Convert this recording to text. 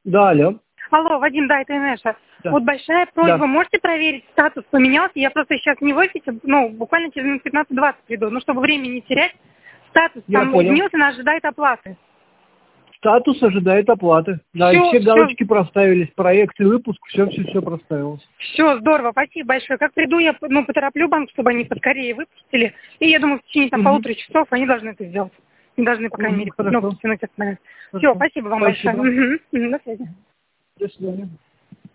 Да, алло. Алло, Вадим, да, это Инесса. Да. Вот большая просьба, Да. можете проверить, статус поменялся? Я просто сейчас не в офисе, буквально через минут 15-20 приду. Чтобы времени не терять, статус Я там понял. изменился, она ожидает оплаты. Статус ожидает оплаты. Да, и все галочки проставились, проект и выпуск, все проставилось. Все, здорово, спасибо большое. Как приду, я потороплю банк, чтобы они поскорее выпустили. И я думаю, в течение полутора часов они должны это сделать. Не должны, по крайней мере, Хорошо. потянуть этот момент. Хорошо. Все, спасибо вам Спасибо. большое. До связи. До свидания.